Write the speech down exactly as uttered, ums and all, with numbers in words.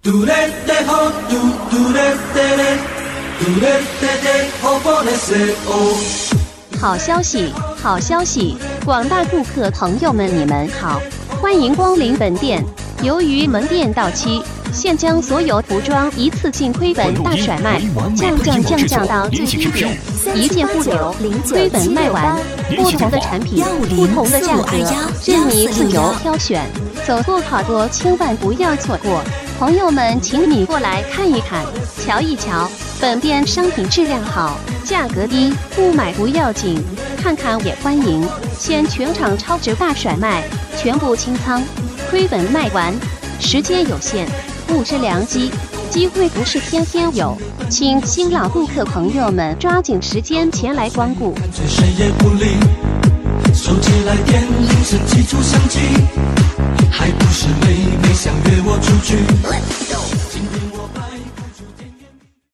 好消息，好消息！广大顾客朋友们，你们好，欢迎光临本店。由于门店到期，现将所有服装一次性亏本大甩卖，降降降降到最低点，一件不留，亏本卖完。不同的产品，不同的价格，任你自由挑选。走过好过，千万不要错过。朋友们，请你过来看一看，瞧一瞧，本店商品质量好，价格低，不买不要紧，看看也欢迎。现全场超值大甩卖，全部清仓，亏本卖完，时间有限，物之良机，机会不是天天有，请新老顾客朋友们抓紧时间前来光顾。 谁也不理，手机来电铃声急促响起，还不是妹妹想约我出去。